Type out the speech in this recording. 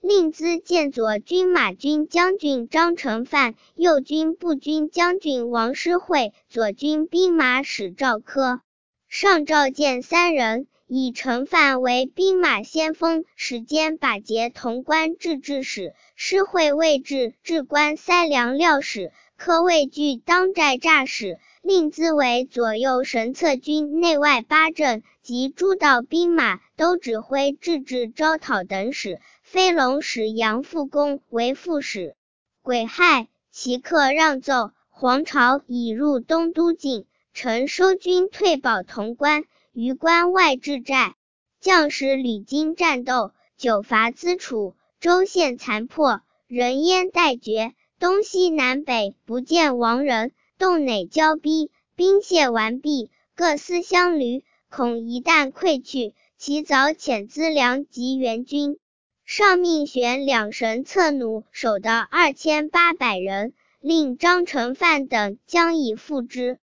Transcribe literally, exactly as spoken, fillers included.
令兹见左军马军将军张承范，右军步军将军王师会，左军兵马使赵科。上召见三人，以承范为兵马先锋，使兼把节潼关制置使，师会位置置关塞粮料使，科位据当寨诈使，令兹为左右神策军内外八镇及诸道兵马都指挥制置招讨等使，飞龙使杨复恭为副使。癸亥，齐克让奏，黄巢已入东都境，臣收军退保潼关，于关外置寨。将士屡经战斗，久伐资楚，州县残破，人烟殆绝，东西南北不见亡人，洞馁交逼，兵械完毕，各思相驴，恐一旦溃去，其早遣资粮及援军。上命选两神策弩手的二千八百人，令张承范等将以赴之。